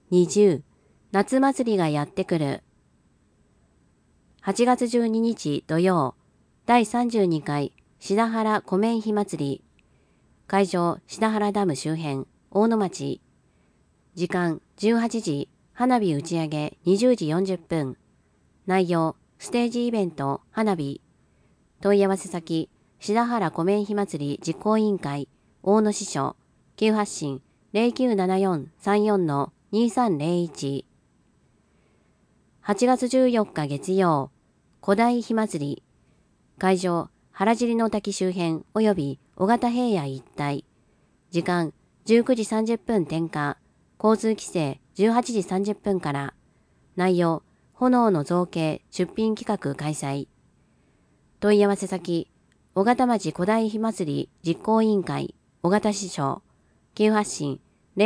20夏祭りがやってくる。8月12日土曜、第32回志田原湖面火祭り。会場志田原ダム周辺、大野町。時間18時、花火打ち上げ20時40分。内容、ステージイベント、花火。問い合わせ先、志田原湖面火祭り実行委員会、大野支所、急発進 0974-34-2301。8月14日月曜、古代火祭り。会場、原尻の滝周辺及び小形平野一帯。時間、19時30分点火。交通規制18時30分から。内容、炎の造形出品企画開催。問い合わせ先、小形町古代火祭り実行委員会、小形支所、急発進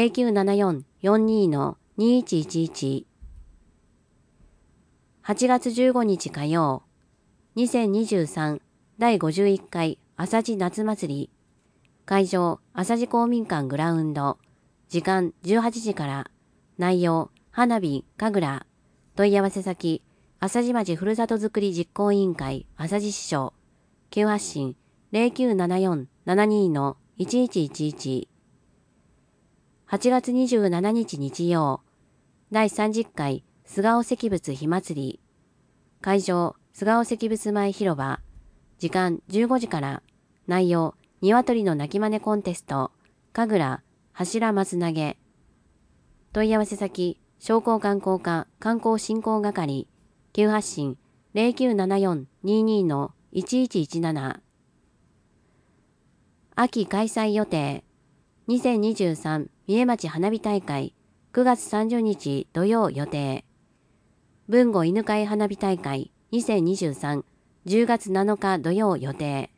0974-42-2111。8月15日火曜、2023第51回朝地夏祭り。会場、朝地公民館グラウンド。時間18時から。内容、花火、神楽。問い合わせ先、朝地町ふるさとづくり実行委員会朝地支所。急発進 0974-72-1111。8月27日日曜、第30回菅尾石仏火祭り。会場、菅尾石仏前広場。時間15時から。内容、鶏の鳴き真似コンテスト、神楽、柱松投げ。問い合わせ先、商工観光課観光振興係、急発進 0974-22-1117。秋開催予定。2023三重町花火大会9月30日土曜予定。豊後犬飼花火大会2023 10月7日土曜予定。